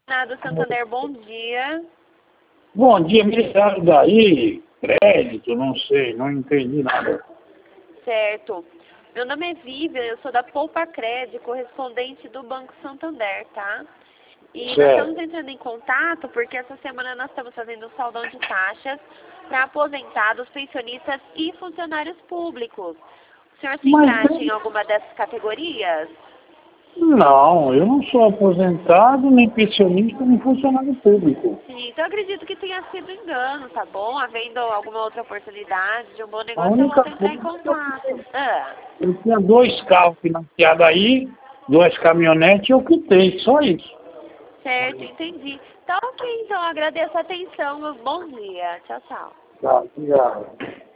Do Santander, bom dia. Bom dia, me ligaram daí, crédito, não sei, não entendi nada. Certo. Meu nome é Vivian, eu sou da Poupa Cred, correspondente do Banco Santander, tá? E nós estamos entrando em contato porque essa semana nós estamos fazendo um saldão de taxas para aposentados, pensionistas e funcionários públicos. O senhor se encaixa em alguma dessas categorias? Não, eu não sou aposentado, nem pensionista, nem funcionário público. Sim, então eu acredito que tenha sido engano, tá bom? Havendo alguma outra oportunidade de um bom A negócio, eu única volto a entrar em contato. Eu tinha 2 carros financiados aí, 2 caminhonetes, eu quitei, só isso. Certo, entendi. Tá ok, então agradeço a atenção. Bom dia. Tchau, tchau. Tá, obrigado.